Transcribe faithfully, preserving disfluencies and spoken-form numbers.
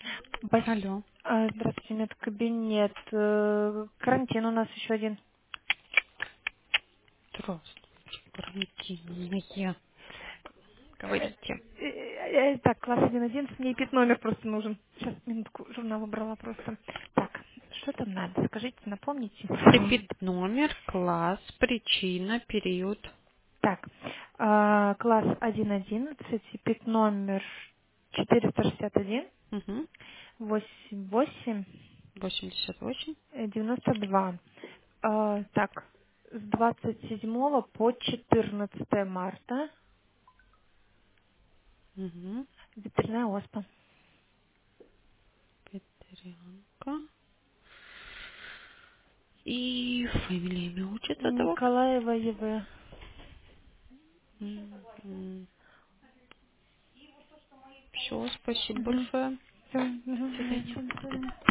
Бас- Алло. а, Здравствуйте, медкабинет. Э, Карантин у нас еще один. Здравствуйте, карантинные. Э, Говорите. э, э, Так, класс один одиннадцать, мне пит номер просто нужен. Сейчас, минутку, журнал убрала просто. Так, что там надо? Скажите, напомните. Эпид номер, класс, причина, период. Так, а, класс один одиннадцать, пит номер четыреста шестьдесят один, Угу. восемь восемь восемьдесят восемь. девяносто два. А, так, с двадцать седьмого по четырнадцатое марта Угу. ветряная оспа. Петрянка. И фамилия, имя, отчество этого. Николаева ЕВ. Все, спасибо Угу. большое. Все, До свидания. угу.